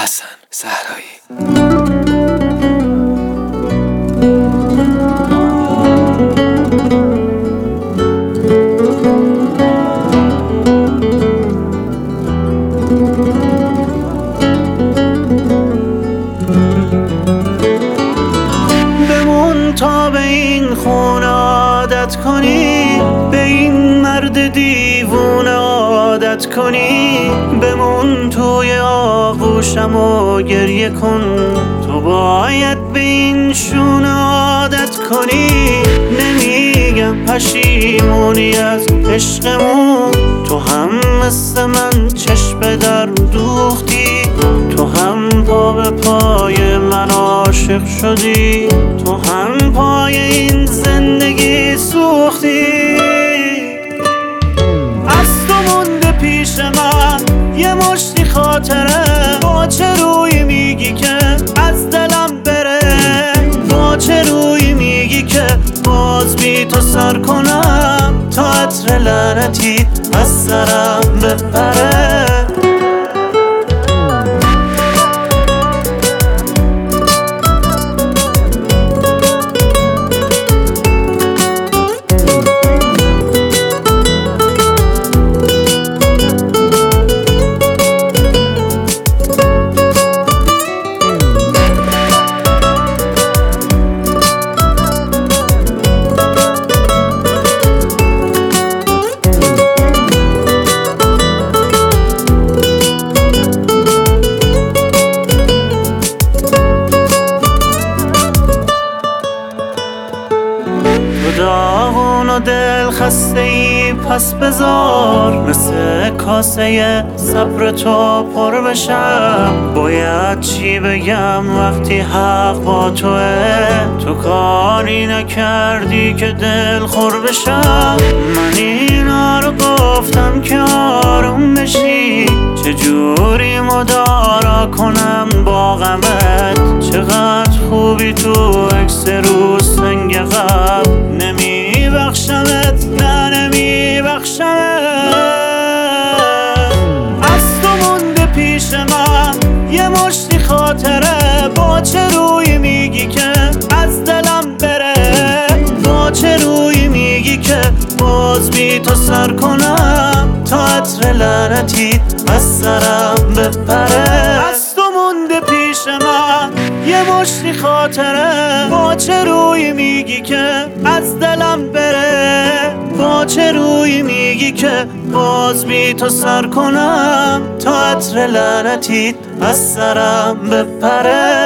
حسن صحرایی. بمون تا به این خونه عادت کنی، به این مرد دیوونه عادت کنی. بمون توی آغوشم و گریه کن، تو باید به این شونه عادت کنی. نمیگم پشیمونی از عشقمون، تو هم مثل من چشم در دوختی، تو هم پا به پای من عاشق شدی، تو هم پای این زندگی سوختی. از تو مونده پیش من یه مشتی خاطره، با چه روی میگی که از دلم بره؟ با چه روی میگی که باز بی تو سر کنم تا عطر لعنتی از سرم بپره؟ داغون و دل خسته ای پس بذار، مثل کاسه صبر تو پر بشم. باید چی بگم وقتی حق با توه، تو کاری نکردی که دل خور بشم. من اینا رو گفتم که آروم بشی، چجوری مدارا کنم با غمت؟ چقدر خوبی تو عکس رو سنگ غم، نمیبخشمت نه نمیبخشمت. از تو مونده پیش من یه مشتی خاطره، با چه روی میگی که از دلم بره؟ با چه روی میگی که باز بی تو سر کنم تا عطر لعنتی از سرم بپره؟ از تو مونده پیش من یه مشتی خاطره، با چه روی میگی که از دلم بره؟ با چه روی میگی که باز بی تو سر کنم تا عطر لعنتی از سرم بپره؟